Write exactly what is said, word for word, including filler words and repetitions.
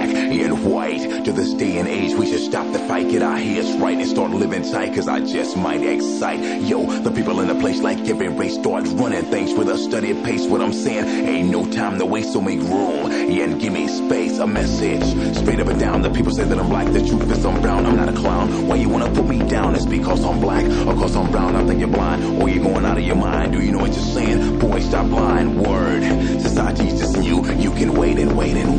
black and white. To this day and age, we should stop the fight, get our heads right and start living tight, cause I just might excite. Yo, the people in the place, like every race, start running things with a steady pace. What I'm saying, ain't no time to waste, so make room, yeah, and give me space. A message, straight up and down. The people say that I'm black, the truth is I'm brown. I'm not a clown. Why you wanna put me down? It's because I'm black, or cause I'm brown. I think you're blind, or you're going out of your mind. Do you know what you're saying? Boy, stop lying. Word, society's just you. You can wait and wait and